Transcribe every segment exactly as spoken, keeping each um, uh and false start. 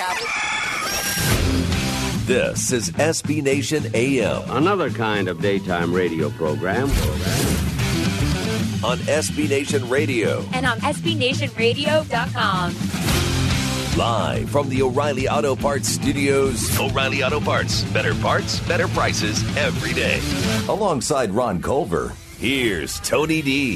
This is S B Nation A M. Another kind of daytime radio program. On S B Nation Radio. And on S B Nation Radio dot com. Live from the O'Reilly Auto Parts Studios. O'Reilly Auto Parts. Better parts, better prices every day. Alongside Ron Culver, here's Tony D.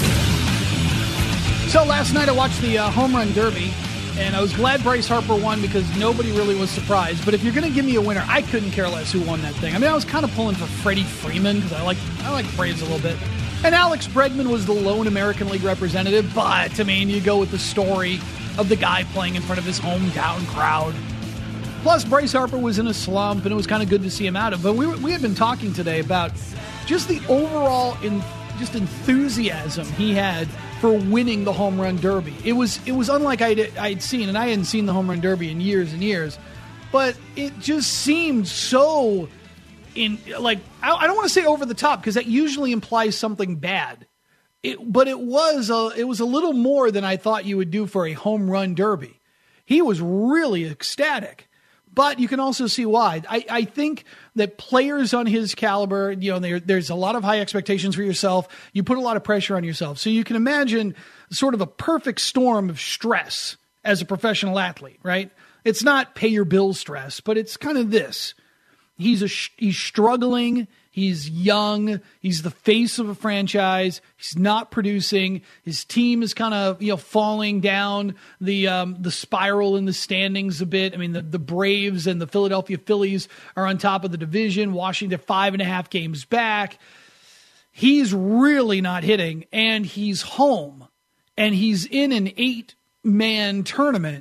So last night I watched the uh, Home Run Derby, and I was glad Bryce Harper won because nobody really was surprised. But if you're going to give me a winner, I couldn't care less who won that thing. I mean, I was kind of pulling for Freddie Freeman because I like I like Braves a little bit. And Alex Bregman was the lone American League representative, but, I mean, you go with the story of the guy playing in front of his hometown crowd. Plus, Bryce Harper was in a slump, and it was kind of good to see him out of. But we we had been talking today about just the overall in, just enthusiasm he had for winning the Home Run Derby. It was it was unlike I'd, I'd seen, and I hadn't seen the Home Run Derby in years and years, but it just seemed so, in like, I, I don't want to say over the top, because that usually implies something bad. It, but it was a, it was a little more than I thought you would do for a Home Run Derby. He was really ecstatic. But you can also see why. I, I think that players on his caliber, you know, there, there's a lot of high expectations for yourself. You put a lot of pressure on yourself. So you can imagine sort of a perfect storm of stress as a professional athlete, right? It's not pay your bills stress, but it's kind of this. He's a he's struggling. He's young. He's the face of a franchise. He's not producing. His team is kind of, you know, falling down the um, the spiral in the standings a bit. I mean, the, the Braves and the Philadelphia Phillies are on top of the division. Washington five and a half games back. He's really not hitting, and he's home, and he's in an eight-man tournament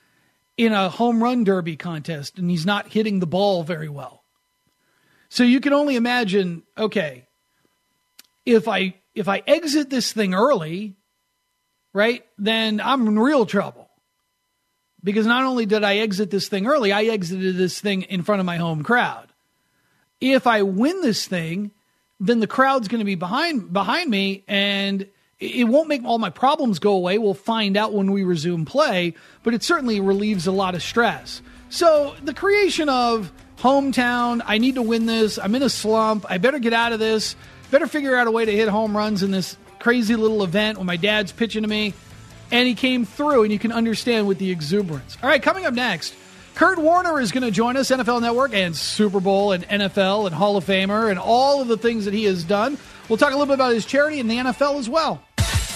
in a home run derby contest, and he's not hitting the ball very well. So you can only imagine, okay, if I if I exit this thing early, right, then I'm in real trouble. Because not only did I exit this thing early, I exited this thing in front of my home crowd. If I win this thing, then the crowd's going to be behind behind me, and it won't make all my problems go away. We'll find out when we resume play, but it certainly relieves a lot of stress. So the creation of hometown, I need to win this, I'm in a slump, I better get out of this, better figure out a way to hit home runs in this crazy little event when my dad's pitching to me, and he came through, and you can understand with the exuberance. All right, coming up next, Kurt Warner is going to join us, N F L Network and Super Bowl and N F L and Hall of Famer and all of the things that he has done. We'll talk a little bit about his charity and the N F L as well.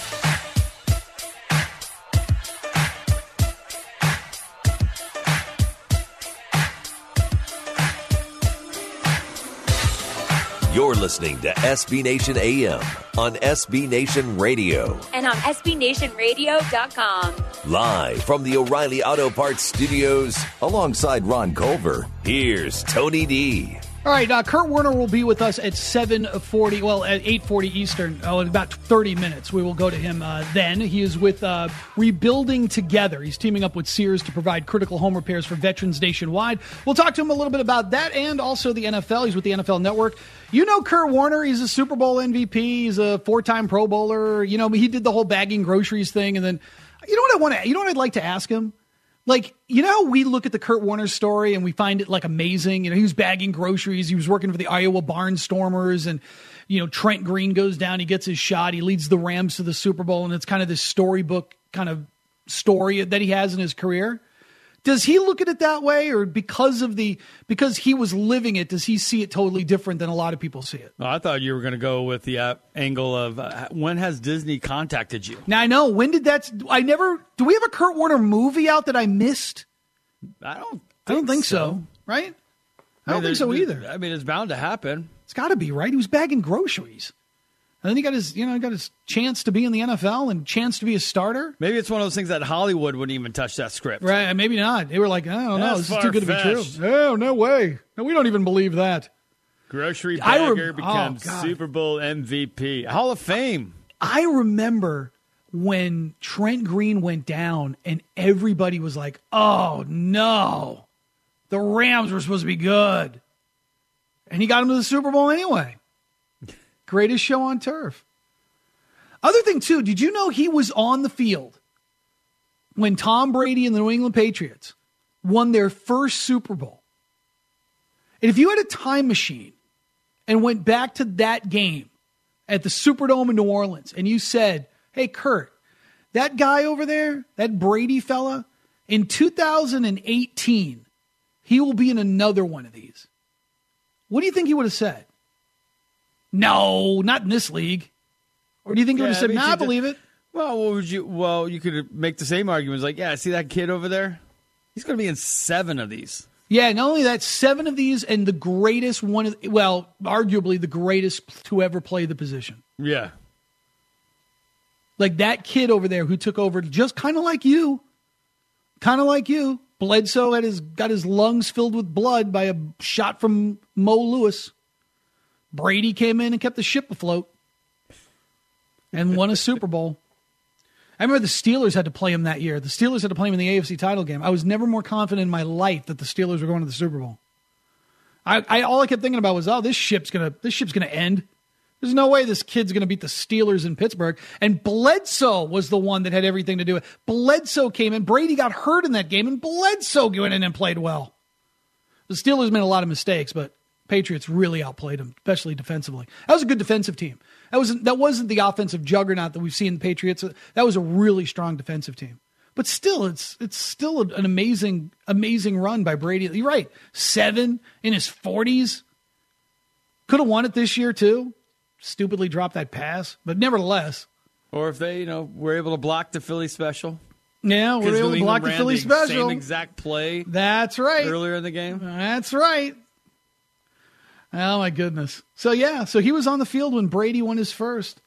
You're listening to S B Nation A M on S B Nation Radio. And on S B Nation Radio dot com. Live from the O'Reilly Auto Parts Studios, alongside Ron Culver, here's Tony D. All right, uh, Kurt Warner will be with us at seven forty, well, at eight forty Eastern, oh, in about thirty minutes. We will go to him uh, then. He is with uh, Rebuilding Together. He's teaming up with Sears to provide critical home repairs for veterans nationwide. We'll talk to him a little bit about that and also the N F L. He's with the N F L Network. You know Kurt Warner, he's a Super Bowl M V P. He's a four-time Pro Bowler. You know, he did the whole bagging groceries thing. And then, you know what I want to, you know what I'd like to ask him? Like, you know how we look at the Kurt Warner story and we find it, like, amazing? You know, he was bagging groceries. He was working for the Iowa Barnstormers. And, you know, Trent Green goes down. He gets his shot. He leads the Rams to the Super Bowl. And it's kind of this storybook kind of story that he has in his career. Does he look at it that way, or because of the because he was living it, does he see it totally different than a lot of people see it? Well, I thought you were going to go with the uh, angle of uh, when has Disney contacted you? Now I know when did that? I never. Do we have a Kurt Warner movie out that I missed? I don't. Think I don't think so. so Right? I, I don't mean, think so either. I mean, it's bound to happen. It's got to be, right. He was bagging groceries. And then he got his, you know, got his chance to be in the N F L and chance to be a starter. Maybe it's one of those things that Hollywood wouldn't even touch that script. Right, maybe not. They were like, I don't know, That's this is too good to be true. No, no way. No, we don't even believe that. Grocery I bagger rem- becomes oh, God. Super Bowl M V P. Hall of Fame. I remember when Trent Green went down and everybody was like, oh, no. The Rams were supposed to be good. And he got him to the Super Bowl anyway. Greatest show on turf. Other thing, too, did you know he was on the field when Tom Brady and the New England Patriots won their first Super Bowl. And if you had a time machine and went back to that game at the Superdome in New Orleans and you said, hey, Kurt, that guy over there, that Brady fella, in two thousand eighteen, he will be in another one of these. What do you think he would have said? No, not in this league. Or do you think he would have Yeah, said, I mean, nah, I you believe just- it? Well, what would you? Well, you could make the same arguments. Like, yeah, see that kid over there? He's going to be in seven of these. Yeah, not only that, seven of these and the greatest one, of, well, arguably the greatest to ever play the position. Yeah. Like that kid over there who took over just kind of like you, kind of like you. Bledsoe had his, got his lungs filled with blood by a shot from Mo Lewis. Brady came in and kept the ship afloat and won a Super Bowl. I remember the Steelers had to play him that year. The Steelers had to play him in the A F C title game. I was never more confident in my life that the Steelers were going to the Super Bowl. I, I all I kept thinking about was, oh, this ship's gonna this ship's gonna end. There's no way this kid's gonna beat the Steelers in Pittsburgh. And Bledsoe was the one that had everything to do with it. Bledsoe came in. Brady got hurt in that game, and Bledsoe went in and played well. The Steelers made a lot of mistakes, but Patriots really outplayed them, especially defensively. That was a good defensive team. That wasn't that wasn't the offensive juggernaut that we've seen in the Patriots. That was a really strong defensive team. But still, it's it's still an amazing, amazing run by Brady. You're right. Seven in his forties. Could have won it this year, too. Stupidly dropped that pass. But nevertheless. Or if they, you know, were able to block the Philly special. Yeah, we're able to block the Philly the special. Same exact play. That's right. Earlier in the game. That's right. Oh, my goodness. So, yeah, so he was on the field when Brady won his first.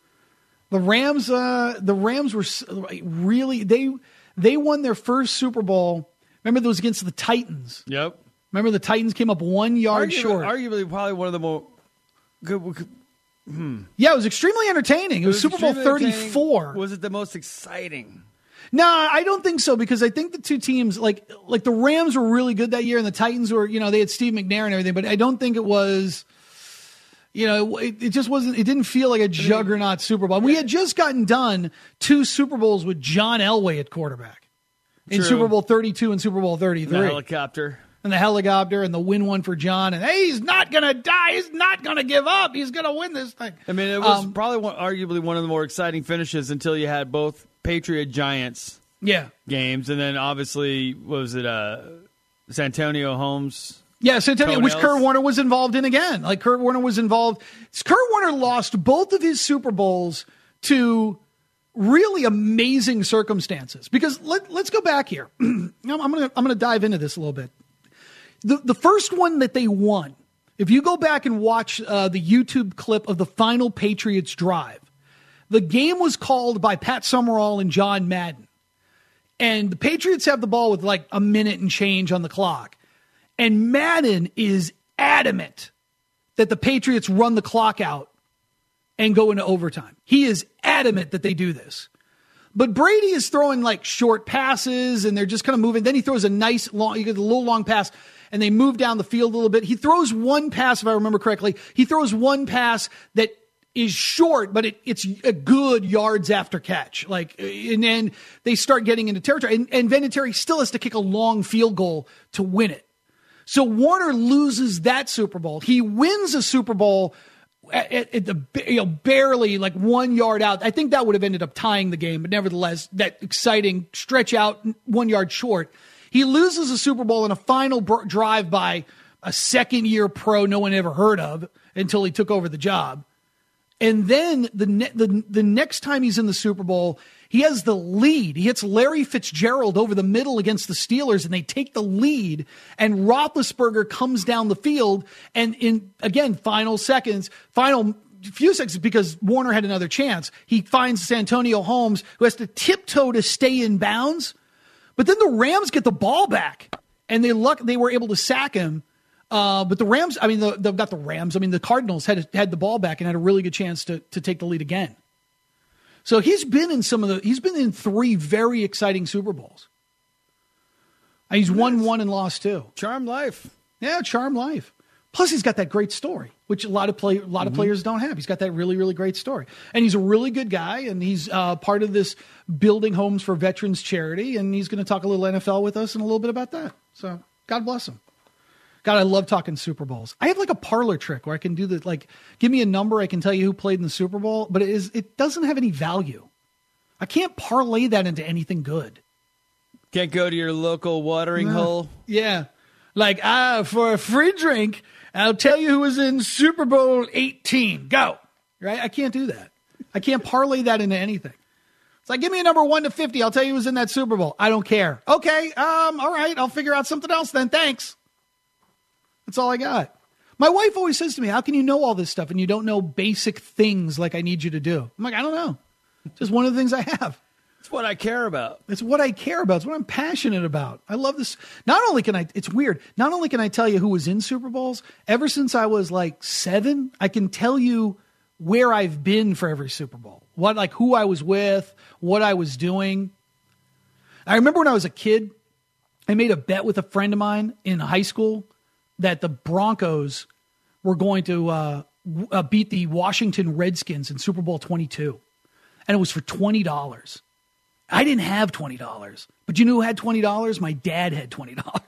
The Rams uh, the Rams were really, they they won their first Super Bowl. Remember, that was against the Titans. Yep. Remember, the Titans came up one yard Arguably, short. Arguably, probably one of the more good. Hmm. Yeah, it was extremely entertaining. It, it was, was Super Bowl thirty-four. Was it the most exciting? No, I don't think so, because I think the two teams, like like the Rams were really good that year, and the Titans were, you know, they had Steve McNair and everything, but I don't think it was, you know, it, it just wasn't, it didn't feel like a juggernaut Super Bowl. We had just gotten done two Super Bowls with John Elway at quarterback in True. Super Bowl thirty-two and Super Bowl thirty-three. The helicopter. And the helicopter and the win one for John. And, hey, he's not going to die. He's not going to give up. He's going to win this thing. I mean, it was um, probably one, arguably one of the more exciting finishes until you had both Patriot Giants yeah. games. And then, obviously, what was it, uh, Santonio Holmes? Yeah, Santonio, which Kurt Warner was involved in again. Like, Kurt Warner was involved. Kurt Warner lost both of his Super Bowls to really amazing circumstances. Because let, let's go back here. I'm going to I'm going to dive into this a little bit. The the first one that they won, if you go back and watch uh, the YouTube clip of the final Patriots drive, the game was called by Pat Summerall and John Madden. And the Patriots have the ball with like a minute and change on the clock. And Madden is adamant that the Patriots run the clock out and go into overtime. He is adamant that they do this. But Brady is throwing like short passes and they're just kind of moving. Then he throws a nice long, you get a little long pass and they move down the field a little bit. He throws one pass, if I remember correctly. He throws one pass that is short, but it, it's a good yards after catch. Like, and then they start getting into territory. And, and Vinatieri still has to kick a long field goal to win it. So Warner loses that Super Bowl. He wins a Super Bowl at, at, at the you know barely like one yard out. I think that would have ended up tying the game, but nevertheless, that exciting stretch out one yard short. He loses a Super Bowl in a final br- drive by a second-year pro no one ever heard of until he took over the job. And then the, ne- the the next time he's in the Super Bowl, he has the lead. He hits Larry Fitzgerald over the middle against the Steelers, and they take the lead. And Roethlisberger comes down the field, and in, again, final seconds, final few seconds, because Warner had another chance, he finds Santonio Holmes, who has to tiptoe to stay in bounds. But then the Rams get the ball back, and they luck they were able to sack him. Uh, but the Rams, I mean, the, the, not the Rams, I mean, the Cardinals had had the ball back and had a really good chance to to take the lead again. So he's been in some of the, he's been in three very exciting Super Bowls. And he's won one and lost two. Charm life. Yeah, charm life. Plus, he's got that great story, which a lot of play, a lot of mm-hmm. players don't have. He's got that really, really great story. And he's a really good guy, and he's uh, part of this Building Homes for Veterans charity, and he's going to talk a little N F L with us and a little bit about that. So God bless him. God, I love talking Super Bowls. I have like a parlor trick where I can do the, like, give me a number, I can tell you who played in the Super Bowl, but it is it doesn't have any value. I can't parlay that into anything good. Can't go to your local watering no. hole? Yeah. Like, ah, for a free drink, I'll tell you who was in Super Bowl eighteen. Go. Right? I can't do that. I can't parlay that into anything. It's like, give me a number one to fifty. I'll tell you who was in that Super Bowl. I don't care. Okay. Um, all right. I'll figure out something else then. Thanks. That's all I got. My wife always says to me, how can you know all this stuff and you don't know basic things like I need you to do? I'm like, I don't know. It's just one of the things I have. It's what I care about. It's what I care about. It's what I'm passionate about. I love this. Not only can I, it's weird. Not only can I tell you who was in Super Bowls, ever since I was like seven, I can tell you where I've been for every Super Bowl. What, like who I was with, what I was doing. I remember when I was a kid, I made a bet with a friend of mine in high school that the Broncos were going to uh, uh, beat the Washington Redskins in Super Bowl twenty-two. And it was for twenty dollars. I didn't have twenty dollars. But you know who had twenty dollars? My dad had twenty dollars.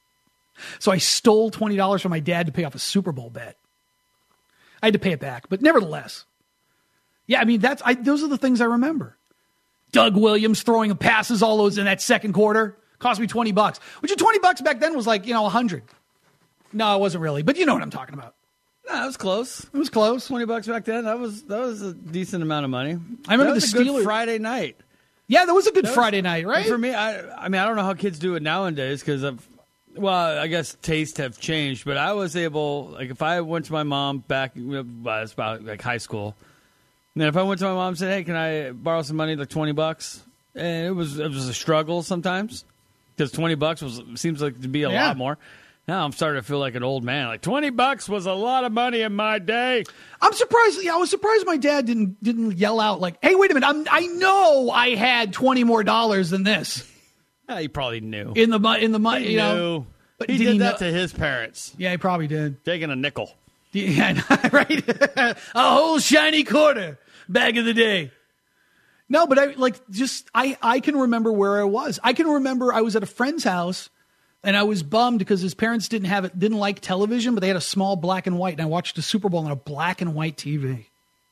So I stole twenty dollars from my dad to pay off a Super Bowl bet. I had to pay it back. But nevertheless. Yeah, I mean, that's I, those are the things I remember. Doug Williams throwing passes, all those in that second quarter. Cost me twenty bucks. Which twenty bucks back then was like, you know, one hundred. No, it wasn't really. But you know what I'm talking about. No, it was close. It was close. Twenty bucks back then. That was that was a decent amount of money. I remember that was the a Steelers good Friday night. Yeah, that was a good that Friday was, night, right? For me, I I mean, I don't know how kids do it nowadays because of, well, I guess tastes have changed. But I was able, like, if I went to my mom back, well, it's about like high school, and then if I went to my mom and said, "Hey, can I borrow some money, like twenty bucks?" And it was it was a struggle sometimes because twenty bucks was seems like to be a yeah. lot more. Now I'm starting to feel like an old man. Like twenty bucks was a lot of money in my day. I'm surprised. Yeah, I was surprised my dad didn't didn't yell out like, "Hey, wait a minute! I'm, I know I had twenty more dollars than this." Yeah, he probably knew in the in the money. He you know, knew. But he did did he that know? to his parents. Yeah, he probably did. Taking a nickel. Yeah, right. A whole shiny quarter back in the day. No, but I like just I I can remember where I was. I can remember I was at a friend's house. And I was bummed because his parents didn't have it, didn't like television, but they had a small black and white. And I watched the Super Bowl on a black and white T V.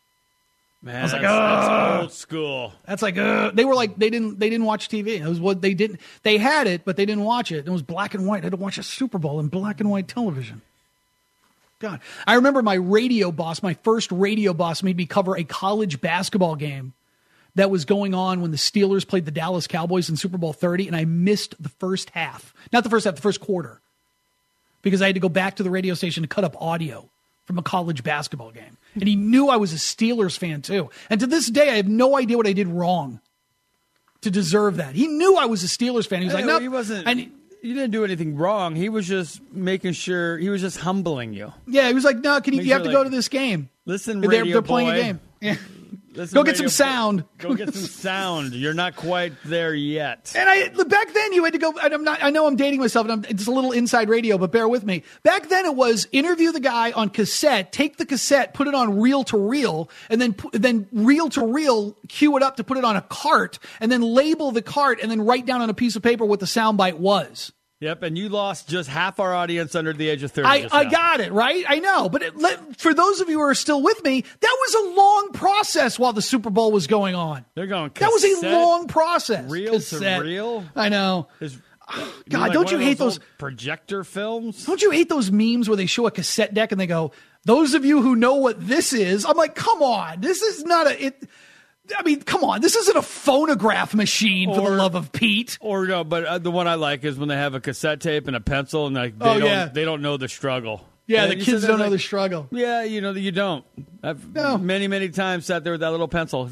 Man, I was like, that's, oh, that's old school. That's like, uh, they were like, they didn't, they didn't watch T V. It was what they didn't. They had it, but they didn't watch it. It was black and white. I had to watch a Super Bowl in black and white television. God, I remember my radio boss, my first radio boss, made me cover a college basketball game that was going on when the Steelers played the Dallas Cowboys in Super Bowl thirty, and I missed the first half. Not the first half, the first quarter. Because I had to go back to the radio station to cut up audio from a college basketball game. And he knew I was a Steelers fan, too. And to this day, I have no idea what I did wrong to deserve that. He knew I was a Steelers fan. He was hey, like, no. He wasn't, and you didn't do anything wrong. He was just making sure, he was just humbling you. Yeah, he was like, no, can you, Make you have sure, to like, go to this game. Listen, they're, radio they're playing boy. a game. Yeah. Listen, go get some radio sound. Boy. Go get some sound. You're not quite there yet. And I back then you had to go. And I'm not. I know I'm dating myself, and I'm, it's a little inside radio, but bear with me. Back then it was interview the guy on cassette, take the cassette, put it on reel to reel, and then then reel to reel, cue it up to put it on a cart, and then label the cart, and then write down on a piece of paper what the soundbite was. Yep, and you lost just half our audience under the age of thirty. I, I got it, right? I know. But it, let, for those of you who are still with me, that was a long process while the Super Bowl was going on. They're going cassette, That was a long process. Reel cassette. to reel? I know. Is, God, like don't you hate those, those projector films? Don't you hate those memes where they show a cassette deck and they go, those of you who know what this is? I'm like, come on. This is not a... It, I mean, come on. This isn't a phonograph machine, or, for the love of Pete. Or no, but uh, the one I like is when they have a cassette tape and a pencil, and like they oh, don't yeah. they don't know the struggle. Yeah, and the kids don't know like, the struggle. Yeah, you know you don't. I've no. many many times sat there with that little pencil.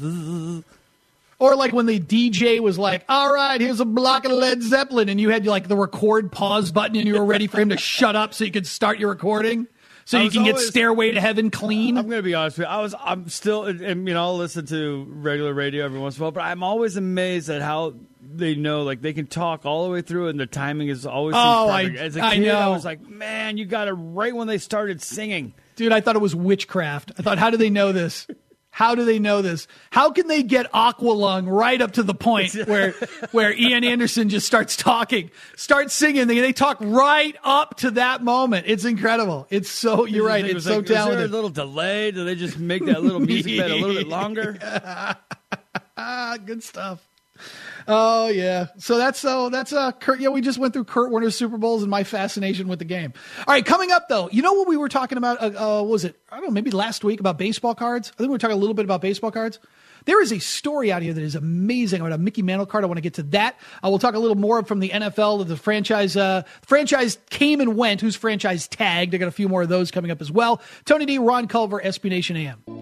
Or like when the D J was like, "All right, here's a block of Led Zeppelin," and you had like the record pause button, and you were ready for him to shut up so you could start your recording. So you can always, get Stairway to Heaven clean. I'm going to be honest with you. I was, I'm still, and, you know, I'll listen to regular radio every once in a while, but I'm always amazed at how they know, like, they can talk all the way through, and the timing is always Oh, perfect. I- As a kid, I know. I was like, man, you got it right when they started singing. Dude, I thought it was witchcraft. I thought, how do they know this? How do they know this? How can they get Aqualung right up to the point where where Ian Anderson just starts talking, starts singing? They, they talk right up to that moment. It's incredible. It's so, you're right. It It's was so like, is there talented. a little delay? Do they just make that little music bed a little bit longer? Ah, good stuff. Oh yeah. So that's so that's uh Kurt. Yeah, we just went through Kurt Warner's Super Bowls and my fascination with the game. All right, coming up though, you know what we were talking about? Uh, uh, what was it? I don't know, maybe last week about baseball cards. I think we were talking a little bit about baseball cards. There is a story out here that is amazing about a Mickey Mantle card. I want to get to that. Uh, we'll talk a little more from the N F L. The franchise uh, franchise came and went. Who's franchise tagged? I got a few more of those coming up as well. Tony D, Ron Culver, S B Nation A M.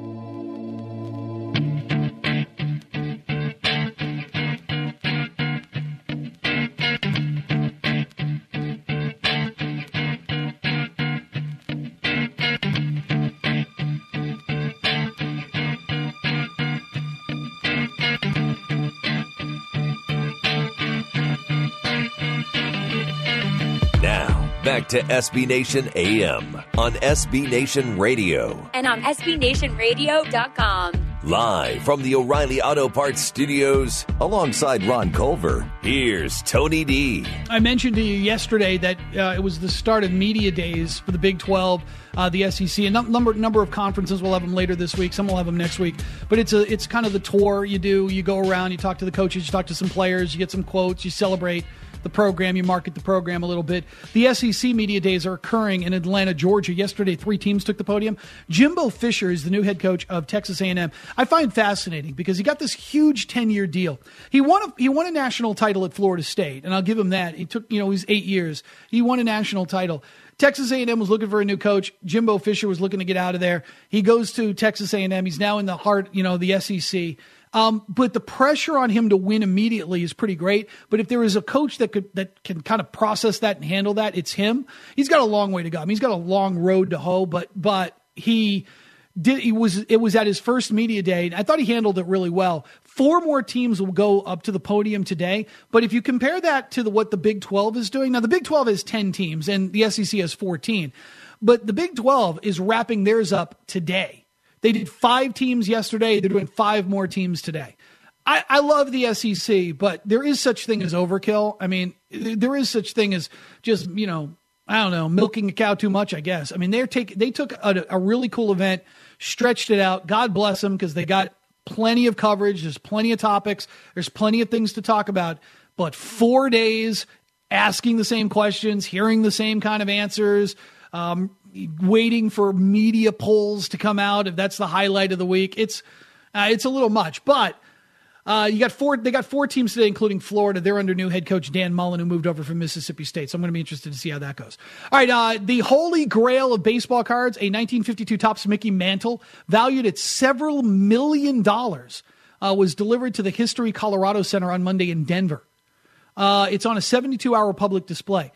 Back to S B Nation A M on S B Nation Radio. And on S B Nation Radio dot com. Live from the O'Reilly Auto Parts Studios, alongside Ron Culver, here's Tony D. I mentioned to you yesterday that uh, it was the start of media days for the Big twelve, uh, the S E C, a num- number number of conferences. We'll have them later this week. Some will have them next week. But it's a it's kind of the tour you do. You go around, you talk to the coaches, you talk to some players, you get some quotes, you celebrate the program, you market the program a little bit. The S E C media days are occurring in Atlanta, Georgia. Yesterday, three teams took the podium. Jimbo Fisher is the new head coach of Texas A and M. I find fascinating because he got this huge ten-year deal. He won a, he won a national title at Florida State, and I'll give him that. He took, you know, he's eight years. He won a national title. Texas A and M was looking for a new coach. Jimbo Fisher was looking to get out of there. He goes to Texas A and M. He's now in the heart, you know, the S E C. Um, but the pressure on him to win immediately is pretty great. But if there is a coach that could that can kind of process that and handle that, it's him. He's got a long way to go. I mean, he's got a long road to hoe, but but he did. He was it was at his first media day, and I thought he handled it really well. Four more teams will go up to the podium today. But if you compare that to the, what the Big twelve is doing, now the Big twelve has ten teams and the S E C has fourteen. But the Big twelve is wrapping theirs up today. They did five teams yesterday. They're doing five more teams today. I, I love the S E C, but there is such thing as overkill. I mean, there is such thing as just, you know, I don't know, milking a cow too much, I guess. I mean, they're take, they took a, a really cool event, stretched it out. God bless them because they got plenty of coverage. There's plenty of topics. There's plenty of things to talk about. But four days asking the same questions, hearing the same kind of answers, um, waiting for media polls to come out, if that's the highlight of the week. It's uh, it's a little much, but uh, you got four. They got four teams today, including Florida. They're under new head coach Dan Mullen, who moved over from Mississippi State. So I'm going to be interested to see how that goes. All right, uh, the holy grail of baseball cards, a nineteen fifty-two Topps Mickey Mantle, valued at several million dollars, uh, was delivered to the History Colorado Center on Monday in Denver. Uh, it's on a seventy-two hour public display.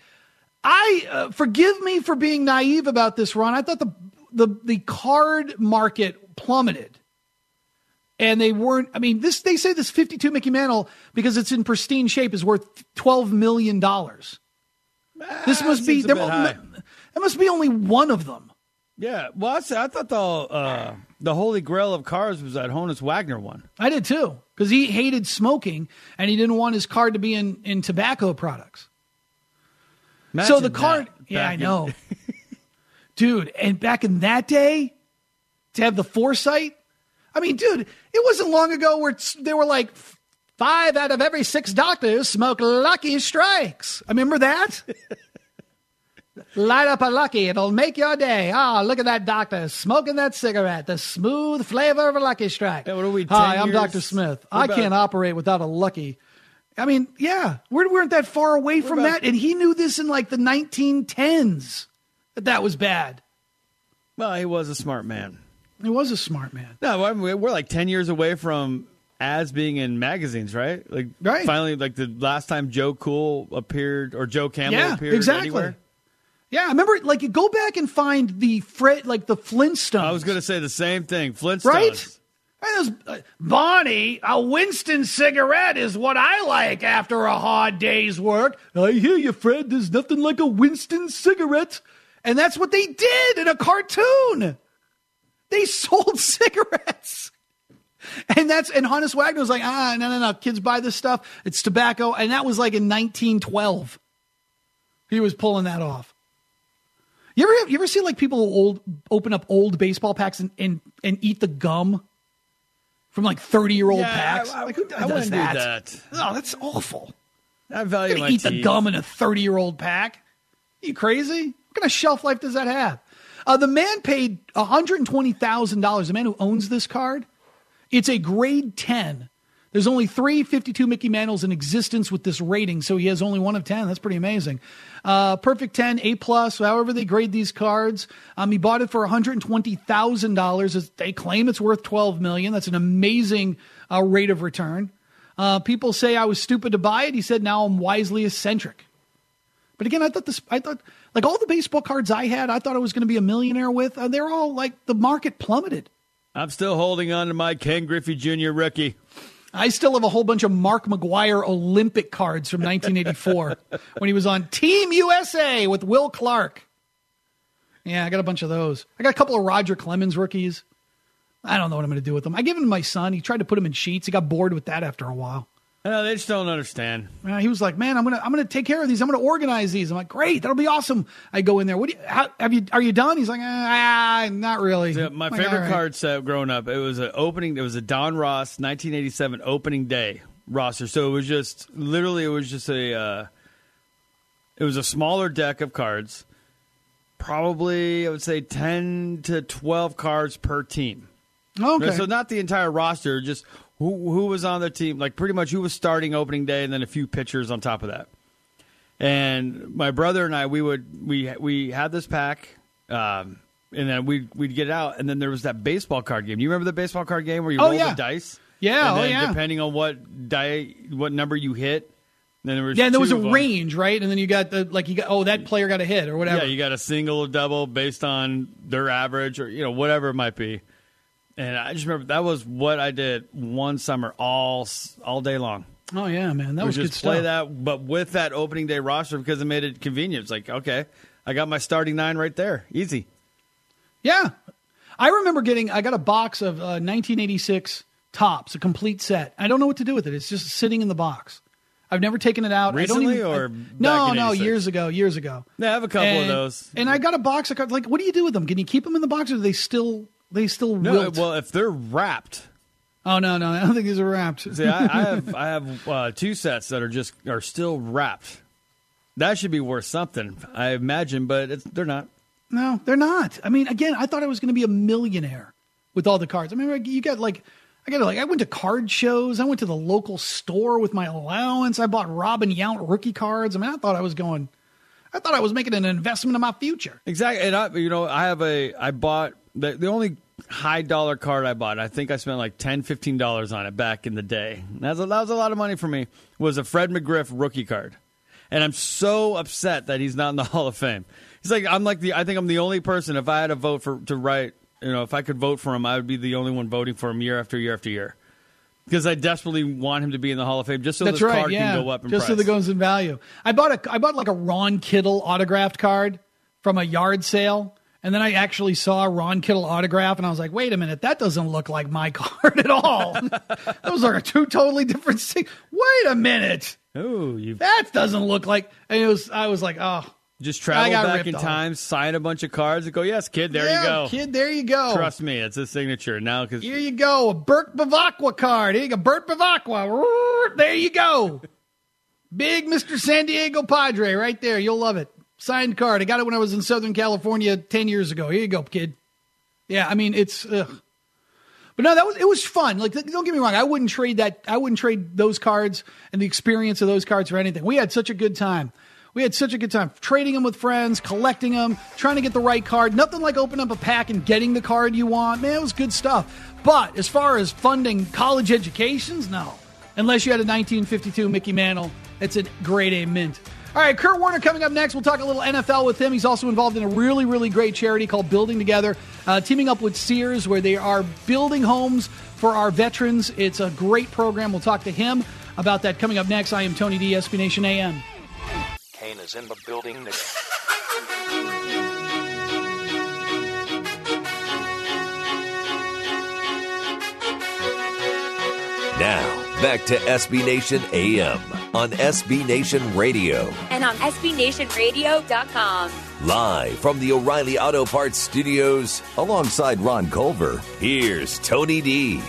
I uh, forgive me for being naive about this, Ron. I thought the the the card market plummeted, and they weren't. I mean, this they say this fifty-two Mickey Mantle, because it's in pristine shape, is worth twelve million dollars. Ah, this must be there. There must be only one of them. Yeah, well, I, said, I thought the uh, the holy grail of cars was that Honus Wagner one. I did too, because he hated smoking and he didn't want his card to be in in tobacco products. Imagine so the card, yeah, I in- know. Dude, and back in that day, to have the foresight, I mean, dude, it wasn't long ago where it's, they were like, five out of every six doctors smoke Lucky Strikes. I remember that? Light up a Lucky, it'll make your day. Oh, look at that doctor smoking that cigarette, the smooth flavor of a Lucky Strike. Yeah, what are we, Hi, ten I'm years? Doctor Smith. What I about- can't operate without a Lucky. I mean, yeah, we weren't that far away from about- that, and he knew this in like the nineteen tens, that that was bad. Well, he was a smart man. He was a smart man. No, I mean, we're like ten years away from ads being in magazines, right? Like, Right. finally, like the last time Joe Cool appeared or Joe Campbell Yeah, appeared exactly. anywhere. Yeah, I remember, like, you go back and find the Fred, like the Flintstones. I was going to say the same thing. Flintstones. Right? And this, uh, Bonnie, a Winston cigarette is what I like after a hard day's work. I hear you, Fred. There's nothing like a Winston cigarette. And that's what they did in a cartoon. They sold cigarettes. And that's and Honus Wagner was like, ah, no, no, no. Kids buy this stuff. It's tobacco. And that was like in nineteen twelve. He was pulling that off. You ever you ever see like people old open up old baseball packs and, and, and eat the gum? From like thirty-year-old yeah, packs. I, I, like, who I does wouldn't that? do that. Oh, that's awful. I value You're my gonna eat teeth. the gum in a thirty-year-old pack? Are you crazy? What kind of shelf life does that have? Uh, the man paid one hundred twenty thousand dollars. The man who owns this card, it's a grade ten. There's only three fifty-two Mickey Mantles in existence with this rating, so he has only one of ten. That's pretty amazing. Uh, perfect ten, A plus, however they grade these cards. Um, he bought it for one hundred twenty thousand dollars. They claim it's worth twelve million dollars. That's an amazing uh, rate of return. Uh, people say I was stupid to buy it. He said now I'm wisely eccentric. But again, I thought this. I thought like all the baseball cards I had, I thought I was going to be a millionaire with. Uh, they're all like the market plummeted. I'm still holding on to my Ken Griffey Junior rookie. I still have a whole bunch of Mark McGuire Olympic cards from nineteen eighty-four when he was on Team U S A with Will Clark. Yeah, I got a bunch of those. I got a couple of Roger Clemens rookies. I don't know what I'm going to do with them. I gave them to my son. He tried to put them in sheets. He got bored with that after a while. No, they just don't understand. Uh, he was like, "Man, I'm gonna, I'm gonna take care of these. I'm gonna organize these." I'm like, "Great, that'll be awesome." I go in there. What do you, how, have you? Are you done? He's like, "Ah, not really." So my I'm like, favorite "All right." card set growing up, it was an opening. It was a Don Ross nineteen eighty-seven opening day roster. So it was just literally, it was just a, uh, it was a smaller deck of cards. Probably, I would say ten to twelve cards per team. Okay. So not the entire roster, just who who was on the team, like pretty much who was starting opening day, and then a few pitchers on top of that. And my brother and I, we would we we had this pack, um, and then we we'd get it out, and then there was that baseball card game. You remember the baseball card game where you Oh, roll yeah. the dice? Yeah, and oh then yeah. depending on what die, what number you hit, then there was Yeah, and there was two a of them. range, right? And then you got the like you got oh that player got a hit or whatever. Yeah, you got a single or double based on their average or you know whatever it might be. And I just remember that was what I did one summer all all day long. Oh yeah, man, that We was good just play stuff. that, but with that opening day roster because it made it convenient. It's like okay, I got my starting nine right there, easy. Yeah, I remember getting. I got a box of uh, nineteen eighty-six Topps, a complete set. I don't know what to do with it. It's just sitting in the box. I've never taken it out. Recently I don't even, or I, back no, in no, eighty-six? years ago, years ago. Yeah, I have a couple and, of those. And I got a box of cards. Like, what do you do with them? Can you keep them in the box, or do they still they still No, wilt? well, if they're wrapped. Oh no, no, I don't think these are wrapped. See, I, I have I have uh, two sets that are just are still wrapped. That should be worth something, I imagine, but it's, they're not. No, they're not. I mean, again, I thought I was going to be a millionaire with all the cards. I mean, like, you got like, I got like, I went to card shows. I went to the local store with my allowance. I bought Robin Yount rookie cards. I mean, I thought I was going, I thought I was making an investment in my future. Exactly, and I, you know, I have a, I bought the, the only high dollar card I bought. I think I spent like ten, fifteen dollars on it back in the day. That was, a, that was a lot of money for me. Was a Fred McGriff rookie card, and I'm so upset that he's not in the Hall of Fame. He's like, I'm like the, I think I'm the only person. If I had to vote for to write, you know, if I could vote for him, I would be the only one voting for him year after year after year. Because I desperately want him to be in the Hall of Fame, just so That's this right, card yeah. can go up in just price. so that goes in value. I bought a, I bought like a Ron Kittle autographed card from a yard sale, and then I actually saw a Ron Kittle autograph, and I was like, wait a minute, that doesn't look like my card at all. Those are two totally different things. Wait a minute, Ooh, you that doesn't look like. And it was, I was like, oh, just I travel got back ripped in off. time, sign a bunch of cards, and go, yes, kid, there yeah, you go. kid, there you go. Trust me, it's a signature now. Because Here you go, a Burt Bavacqua card. Here you go, Burt Bavacqua. There you go. Big Mister San Diego Padre right there. You'll love it. Signed card. I got it when I was in Southern California ten years ago. Here you go, kid. Yeah, I mean, it's... Ugh. But no, that was it was fun. Like, don't get me wrong. I wouldn't trade that. I wouldn't trade those cards and the experience of those cards for anything. We had such a good time. We had such a good time trading them with friends, collecting them, trying to get the right card. Nothing like opening up a pack and getting the card you want. Man, it was good stuff. But as far as funding college educations, no. Unless you had a nineteen fifty-two Mickey Mantle, it's a grade A mint. All right, Kurt Warner coming up next. We'll talk a little N F L with him. He's also involved in a really, really great charity called Building Together, uh, teaming up with Sears, where they are building homes for our veterans. It's a great program. We'll talk to him about that coming up next. I am Tony D, S B Nation A M. Kane is in the building. Now, back to S B Nation A M on S B Nation Radio. And on S B Nation Radio dot com. Live from the O'Reilly Auto Parts Studios, alongside Ron Culver, here's Tony D.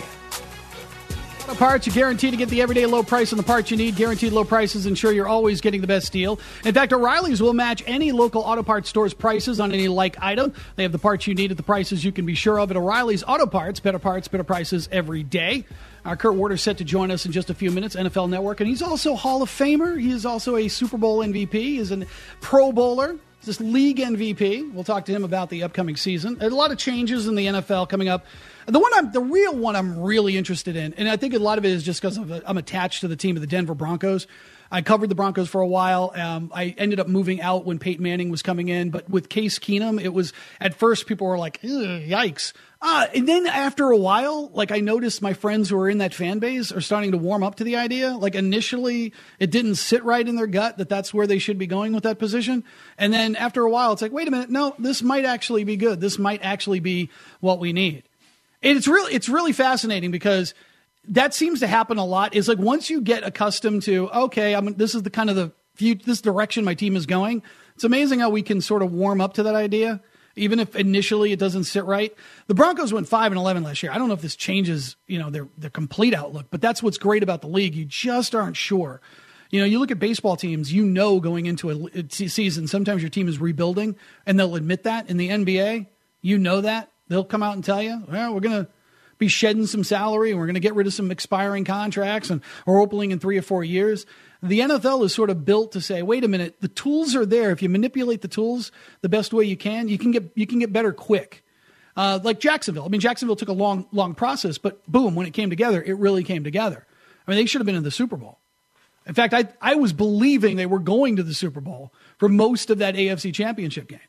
Auto Parts, you're guaranteed to get the everyday low price on the parts you need. Guaranteed low prices ensure you're always getting the best deal. In fact, O'Reilly's will match any local auto parts store's prices on any like item. They have the parts you need at the prices you can be sure of. At O'Reilly's Auto Parts, better parts, better prices every day. Our Kurt Warner set to join us in just a few minutes, N F L Network, and he's also a Hall of Famer. He is also a Super Bowl M V P. He's a Pro Bowler. He's this league M V P. We'll talk to him about the upcoming season. There's a lot of changes in the N F L coming up. The one, I'm, the real one, I'm really interested in, and I think a lot of it is just because I'm attached to the team of the Denver Broncos. I covered the Broncos for a while. Um, I ended up moving out when Peyton Manning was coming in, but with Case Keenum, it was at first people were like, "Yikes!" Uh, and then after a while, like I noticed my friends who are in that fan base are starting to warm up to the idea. Like initially, it didn't sit right in their gut that that's where they should be going with that position, and then after a while, it's like, wait a minute, no, this might actually be good. This might actually be what we need. And it's really, it's really fascinating because that seems to happen a lot. Is like once you get accustomed to, okay, I'm, this is the kind of the few, this direction my team is going. It's amazing how we can sort of warm up to that idea, even if initially it doesn't sit right. The Broncos went five and eleven last year. I don't know if this changes, you know, their their complete outlook, but that's what's great about the league. You just aren't sure. You know, you look at baseball teams, you know, going into a, a season, sometimes your team is rebuilding, and they'll admit that. In the N B A, you know that. They'll come out and tell you, well, we're going to be shedding some salary and we're going to get rid of some expiring contracts and we're opening in three or four years. The N F L is sort of built to say, wait a minute, the tools are there. If you manipulate the tools the best way you can, you can get you can get better quick. Uh, like Jacksonville. I mean, Jacksonville took a long, long process, but boom, when it came together, it really came together. I mean, they should have been in the Super Bowl. In fact, I, I was believing they were going to the Super Bowl for most of that A F C Championship game.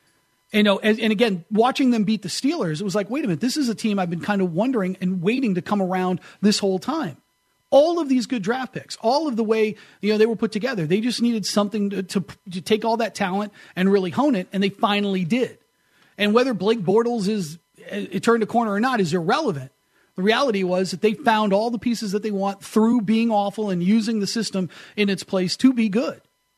You know, and, and again, watching them beat the Steelers, it was like, wait a minute, this is a team I've been kind of wondering and waiting to come around this whole time. All of these good draft picks, all of the way, you know, they were put together. They just needed something to, to, to take all that talent and really hone it, and they finally did. And whether Blake Bortles is it turned a corner or not is irrelevant. The reality was that they found all the pieces that they want through being awful and using the system in its place to be good.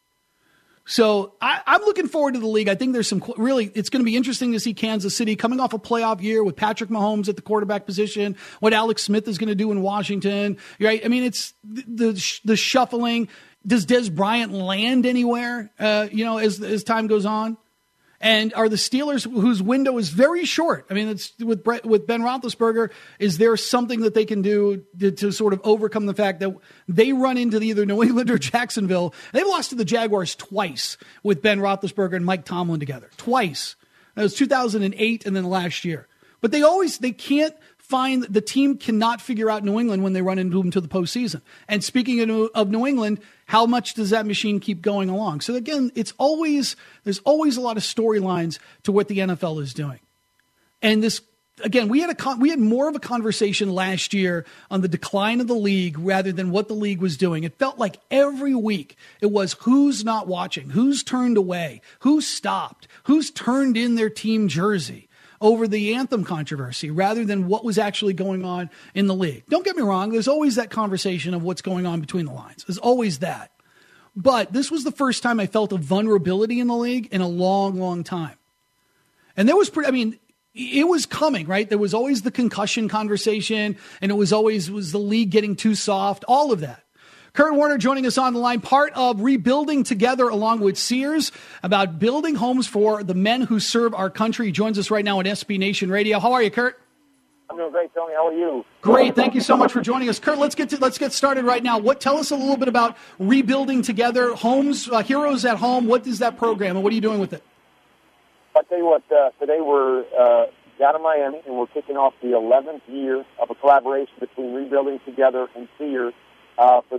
So I, I'm looking forward to the league. I think there's some really, it's going to be interesting to see Kansas City coming off a playoff year with Patrick Mahomes at the quarterback position, what Alex Smith is going to do in Washington. Right? I mean, it's the, the, the shuffling. Does Des Bryant land anywhere, uh, you know, as, as time goes on? And are the Steelers, whose window is very short, I mean, it's with Brett, with Ben Roethlisberger, is there something that they can do to, to sort of overcome the fact that they run into the, either New England or Jacksonville? They've lost to the Jaguars twice with Ben Roethlisberger and Mike Tomlin together. Twice. That was two thousand eight and then last year. But they always, they can't find, the team cannot figure out New England when they run into them to the postseason. And speaking of, of New England, how much does that machine keep going along? So again, it's always, there's always a lot of storylines to what the N F L is doing. And this, again, we had a con- we had more of a conversation last year on the decline of the league rather than what the league was doing. It felt like every week it was who's not watching, who's turned away, who's stopped, who's turned in their team jersey over the anthem controversy rather than what was actually going on in the league. Don't get me wrong. There's always that conversation of what's going on between the lines. There's always that. But this was the first time I felt a vulnerability in the league in a long, long time. And there was pretty, I mean, it was coming, right? There was always the concussion conversation, and it was always, was the league getting too soft, all of that. Kurt Warner joining us on the line, part of Rebuilding Together along with Sears, about building homes for the men who serve our country. He joins us right now on S B Nation Radio. How are you, Kurt? I'm doing great, Tony. How are you? Great. Thank you so much for joining us. Kurt, let's get to, let's get started right now. What Tell us a little bit about Rebuilding Together, Homes, uh, Heroes at Home. What is that program, and what are you doing with it? I'll tell you what, uh, today we're uh, down in Miami, and we're kicking off the eleventh year of a collaboration between Rebuilding Together and Sears uh, for the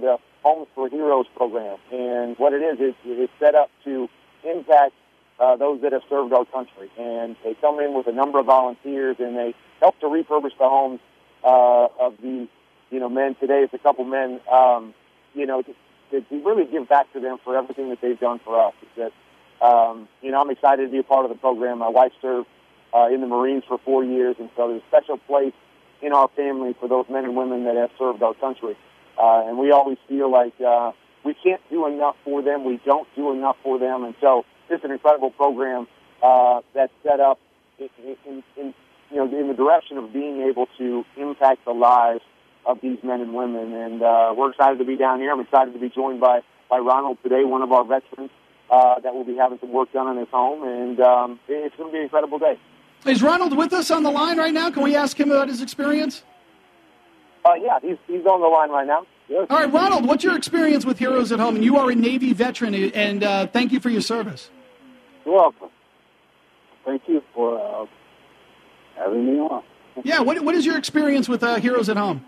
Homes for Heroes program. And what it is, is it's set up to impact uh, those that have served our country. And they come in with a number of volunteers, and they help to refurbish the homes uh, of the, you know, men. Today it's a couple men, um, you know, to, to really give back to them for everything that they've done for us. It's that, um, you know, I'm excited to be a part of the program. My wife served uh, in the Marines for four years, and so there's a special place in our family for those men and women that have served our country. Uh, and we always feel like uh, we can't do enough for them. We don't do enough for them. And so this is an incredible program uh, that's set up in, in, in, you know, in the direction of being able to impact the lives of these men and women. And uh, we're excited to be down here. I'm excited to be joined by, by Ronald today, one of our veterans uh, that will be having some work done on his home. And um, it's going to be an incredible day. Is Ronald with us on the line right now? Can we ask him about his experience? Uh, yeah, he's he's on the line right now. Yes. All right, Ronald, what's your experience with Heroes at Home? And you are a Navy veteran, and uh, thank you for your service. You're welcome. Thank you for uh, having me on. Yeah, what what is your experience with uh, Heroes at Home?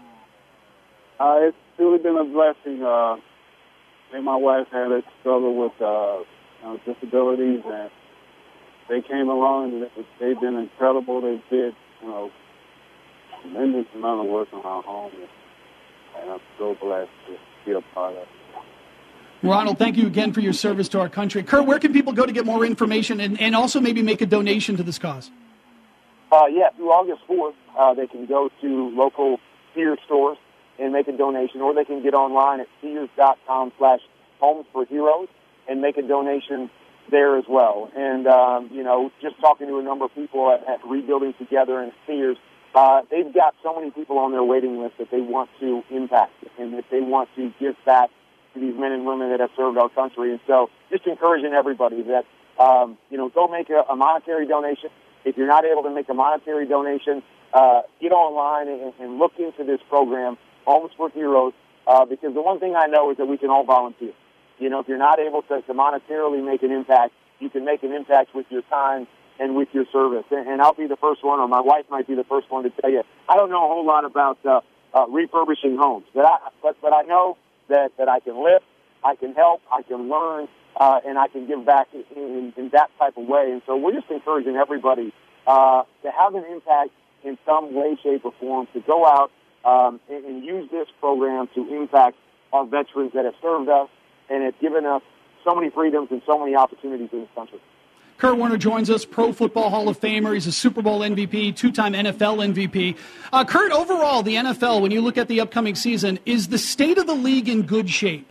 Uh, it's really been a blessing. Uh, me and my wife had a struggle with uh, you know, disabilities, and they came along, and they've been incredible. They did, you know, tremendous amount of work on our home, and I'm so blessed to be a part of it. Ronald, thank you again for your service to our country. Kurt, where can people go to get more information and, and also maybe make a donation to this cause? Uh, yeah, through August fourth, uh, they can go to local Sears stores and make a donation, or they can get online at sears.com slash homes for heroes and make a donation there as well. And, um, you know, just talking to a number of people at, at Rebuilding Together and Sears, uh, they've got so many people on their waiting list that they want to impact and that they want to give back to these men and women that have served our country. And so just encouraging everybody that, um, you know, go make a, a monetary donation. If you're not able to make a monetary donation, uh, get online and, and look into this program, Homes for Heroes, uh, because the one thing I know is that we can all volunteer. You know, if you're not able to, to monetarily make an impact, you can make an impact with your time and with your service. And, and I'll be the first one, or my wife might be the first one to tell you, I don't know a whole lot about uh, uh, refurbishing homes, but I, but, but I know that, that I can lift, I can help, I can learn, uh, and I can give back in, in, in that type of way. And so we're just encouraging everybody uh, to have an impact in some way, shape, or form, to go out um, and, and use this program to impact our veterans that have served us and have given us so many freedoms and so many opportunities in this country. Kurt Warner joins us, Pro Football Hall of Famer. He's a Super Bowl M V P, two-time N F L M V P. Uh, Kurt, overall, the N F L, when you look at the upcoming season, is the state of the league in good shape?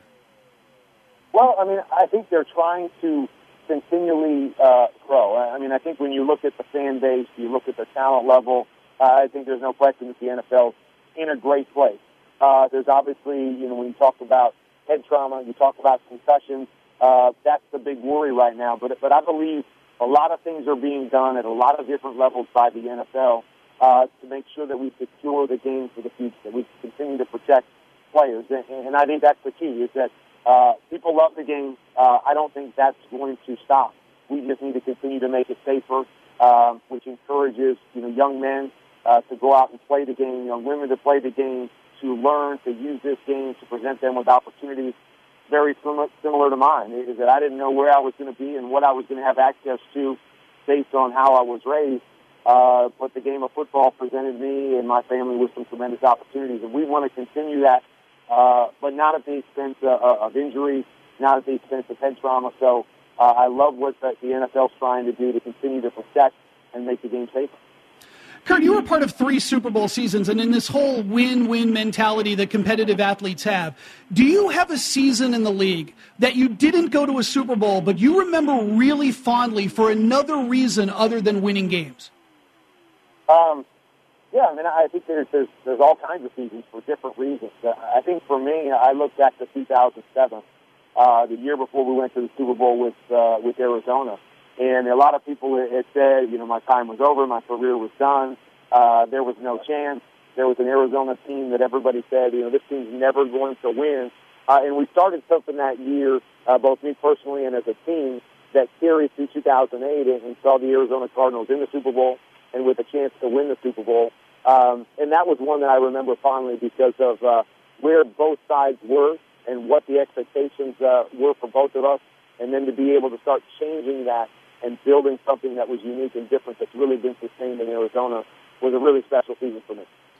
Well, I mean, I think they're trying to continually uh, grow. I mean, I think when you look at the fan base, you look at the talent level, uh, I think there's no question that the N F L is in a great place. Uh, there's obviously, you know, when you talk about head trauma, you talk about concussions, uh, that's the big worry right now. But but I believe a lot of things are being done at a lot of different levels by the N F L uh, to make sure that we secure the game for the future, that we continue to protect players. And, and I think that's the key, is that uh, people love the game. Uh, I don't think that's going to stop. We just need to continue to make it safer, uh, which encourages, you know, young men uh, to go out and play the game, young women to play the game, to learn to use this game to present them with opportunities very similar to mine, is that I didn't know where I was going to be and what I was going to have access to based on how I was raised. Uh, but the game of football presented me and my family with some tremendous opportunities. And we want to continue that, uh, but not at the expense uh, of injury, not at the expense of head trauma. So uh, I love what the, the N F L is trying to do to continue to protect and make the game safer. Kurt, you were part of three Super Bowl seasons, and in this whole win-win mentality that competitive athletes have, do you have a season in the league that you didn't go to a Super Bowl, but you remember really fondly for another reason other than winning games? Um, yeah, I mean, I think there's, there's there's all kinds of seasons for different reasons. Uh, I think for me, I look back to two thousand seven, uh, the year before we went to the Super Bowl with uh, with Arizona. And a lot of people had said, you know, my time was over, my career was done, uh, there was no chance. There was an Arizona team that everybody said, you know, this team's never going to win. Uh, and we started something that year, uh, both me personally and as a team, that carried through two thousand eight and, and saw the Arizona Cardinals in the Super Bowl and with a chance to win the Super Bowl. Um, and that was one that I remember fondly because of uh, where both sides were and what the expectations uh, were for both of us, and then to be able to start changing that and building something that was unique and different that's really been sustained in Arizona was a really special season for me.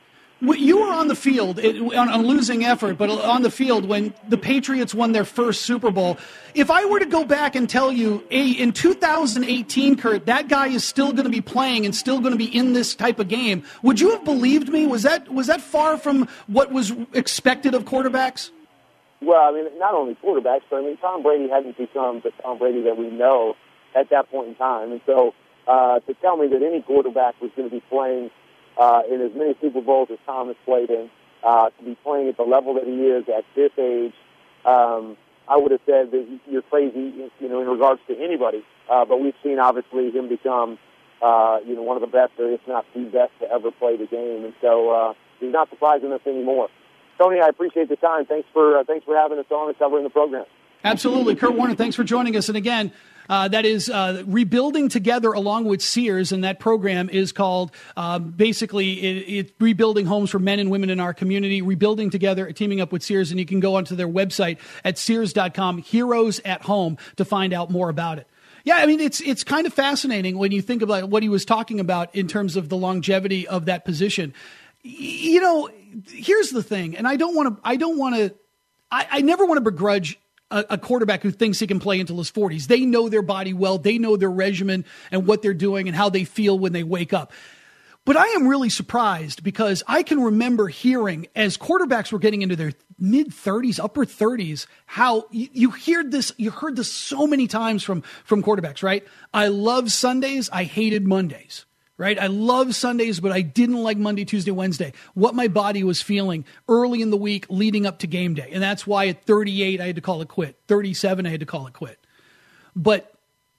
You were on the field it, on a losing effort, but on the field when the Patriots won their first Super Bowl. If I were to go back and tell you, hey, in two thousand eighteen, Kurt, that guy is still going to be playing and still going to be in this type of game, would you have believed me? Was that was that far from what was expected of quarterbacks? Well, I mean, not only quarterbacks, but I mean, Tom Brady hadn't become the Tom Brady that we know at that point in time. And so uh, to tell me that any quarterback was going to be playing Uh, in as many Super Bowls as Tom has played in, uh, to be playing at the level that he is at this age, um, I would have said that you're crazy, you know, in regards to anybody. Uh, but we've seen, obviously, him become, uh, you know, one of the best, or if not the best, to ever play the game. And so uh, he's not surprising us anymore. Tony, I appreciate the time. Thanks for uh, thanks for having us on and covering the program. Absolutely. Kurt Warner, thanks for joining us. And again, Uh, that is uh, Rebuilding Together along with Sears, and that program is called uh, basically it, it's rebuilding homes for men and women in our community, Rebuilding Together, teaming up with Sears, and you can go onto their website at sears dot com, Heroes at Home, to find out more about it. Yeah, I mean, it's it's kind of fascinating when you think about what he was talking about in terms of the longevity of that position. You know, here's the thing, and I don't want to, I don't want to, I, I never want to begrudge A, a quarterback who thinks he can play until his forties. They know their body well. They know their regimen and what they're doing and how they feel when they wake up. But I am really surprised because I can remember hearing as quarterbacks were getting into their mid thirties, upper thirties, how you, you hear this, you heard this so many times from, from quarterbacks, right? I love Sundays. I hated Mondays. Right? I love Sundays, but I didn't like Monday, Tuesday, Wednesday. What my body was feeling early in the week leading up to game day. And that's why at thirty-eight, I had to call it quit. thirty-seven, I had to call it quit. But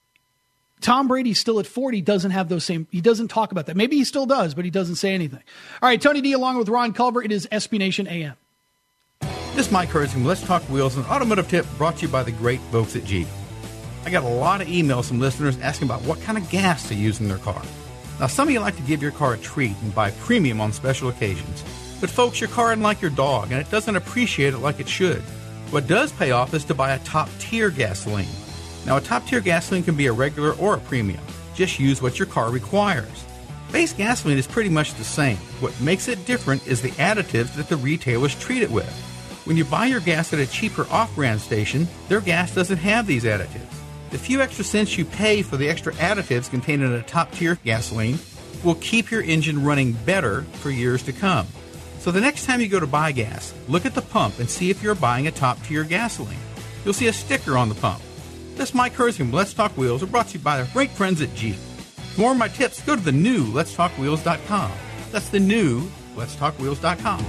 Tom Brady still at forty doesn't have those same, he doesn't talk about that. Maybe he still does, but he doesn't say anything. All right, Tony D along with Ron Culver. It is S B Nation A M. This is Mike Hurst from Let's Talk Wheels, an automotive tip brought to you by the great folks at Jeep. I got a lot of emails from listeners asking about what kind of gas to use in their car. Now, some of you like to give your car a treat and buy premium on special occasions. But folks, your car isn't like your dog, and it doesn't appreciate it like it should. What does pay off is to buy a top-tier gasoline. Now, a top-tier gasoline can be a regular or a premium. Just use what your car requires. Base gasoline is pretty much the same. What makes it different is the additives that the retailers treat it with. When you buy your gas at a cheaper off-brand station, their gas doesn't have these additives. The few extra cents you pay for the extra additives contained in a top-tier gasoline will keep your engine running better for years to come. So the next time you go to buy gas, look at the pump and see if you're buying a top-tier gasoline. You'll see a sticker on the pump. This is Mike Hurst from Let's Talk Wheels, are brought to you by our great friends at Jeep. For more of my tips, go to the new lets talk wheels dot com. That's the new lets talk wheels dot com.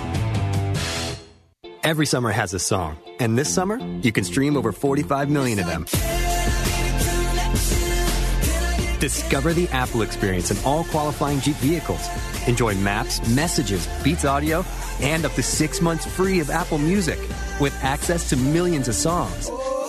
Every summer has a song, and this summer, you can stream over forty-five million of them. Discover the Apple experience in all qualifying Jeep vehicles. Enjoy maps, messages, Beats audio, and up to six months free of Apple Music with access to millions of songs.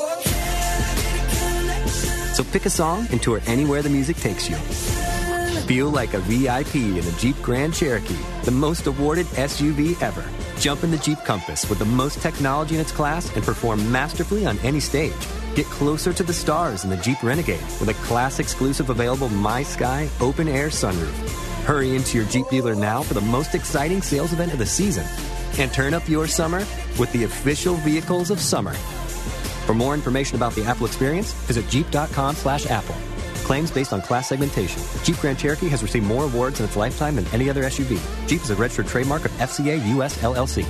So pick a song and tour anywhere the music takes you. Feel like a V I P in a Jeep Grand Cherokee, the most awarded S U V ever. Jump in the Jeep Compass with the most technology in its class and perform masterfully on any stage. Get closer to the stars in the Jeep Renegade with a class-exclusive available My Sky open-air sunroof. Hurry into your Jeep dealer now for the most exciting sales event of the season. And turn up your summer with the official vehicles of summer. For more information about the Apple experience, visit jeep dot com slash apple. Claims based on class segmentation. Jeep Grand Cherokee has received more awards in its lifetime than any other S U V. Jeep is a registered trademark of F C A U S L L C.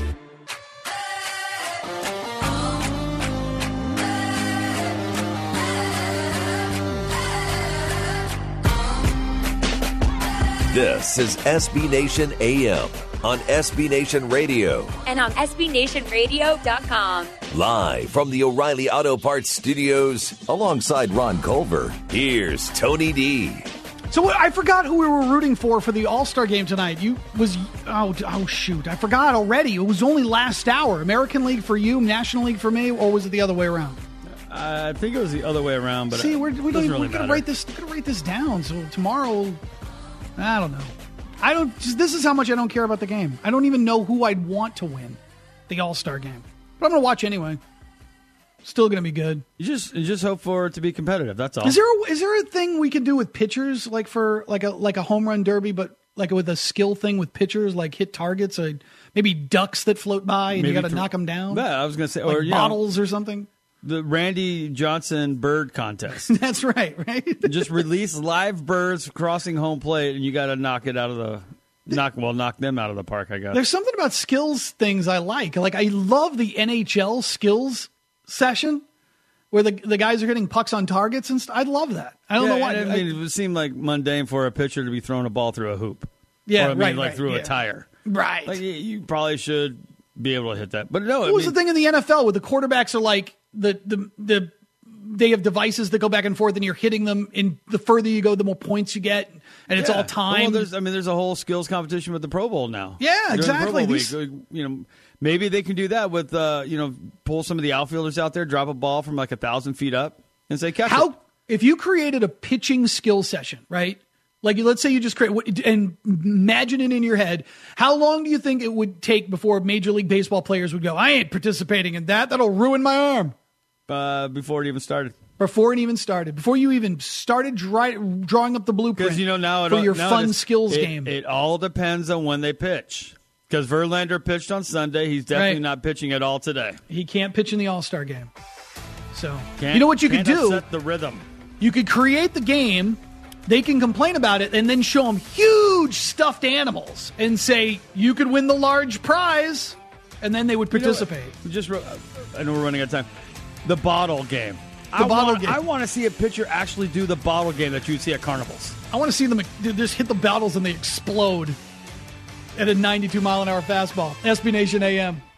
This is S B Nation A M on S B Nation Radio. And on S B Nation Radio dot com. Live from the O'Reilly Auto Parts Studios, alongside Ron Culver, here's Tony D. So I forgot who we were rooting for for the All-Star game tonight. You was oh oh shoot, I forgot already. It was only last hour. American League for you, National League for me, or was it the other way around? Uh, I think it was the other way around. But see, we're, we don't, really we're gonna write this. We're gonna write this down. So tomorrow, I don't know. I don't. This is how much I don't care about the game. I don't even know who I'd want to win the All-Star game. But I'm going to watch anyway. Still going to be good. You just you just hope for it to be competitive. That's all. Is there a, is there a thing we could do with pitchers, like for like a like a home run derby, but like with a skill thing with pitchers, like hit targets, or maybe ducks that float by and Maybe you got to for- knock them down? Yeah, I was going to say, like or you know, bottles or something. the Randy Johnson bird contest. That's right, right? Just release live birds crossing home plate, and you got to knock it out of the knock. Well, knock them out of the park. I guess. There's something about skills things I like. Like I love the N H L skills session where the the guys are hitting pucks on targets and stuff. I love that. I don't yeah, know why. I mean, it would seem like mundane for a pitcher to be throwing a ball through a hoop. Yeah, or, I mean, right, like right, through yeah. a tire. Right. Like you, you probably should be able to hit that. But no, What I was mean, the thing in the N F L where the quarterbacks are like the the the they have devices that go back and forth and you're hitting them, and the further you go, the more points you get, and it's yeah. all time. Well, there's, I mean, there's a whole skills competition with the Pro Bowl now. Yeah, During exactly. The Pro Bowl These- week. You know, maybe they can do that with, uh, you know, pull some of the outfielders out there, drop a ball from like a thousand feet up, and say catch How it. if you created a pitching skill session, right? Like let's say you just create and imagine it in your head. How long do you think it would take before Major League Baseball players would go, "I ain't participating in that. That'll ruin my arm." Uh, before it even started. Before it even started, before you even started dry, drawing up the blueprint, Because you know now it for all- your now fun it's- skills it- game. It all depends on when they pitch. Because Verlander pitched on Sunday, he's definitely Right. not pitching at all today. He can't pitch in the All-Star game. So Can't, you know what you could can't do? upset the rhythm. You could create the game. They can complain about it and then show them huge stuffed animals and say you could win the large prize, and then they would You know what? participate. We just, wrote- I know we're running out of time. The bottle game. The I bottle want, game. I want to see a pitcher actually do the bottle game that you would see at carnivals. I want to see them just hit the bottles and they explode at a ninety-two mile an hour fastball. S B Nation A M.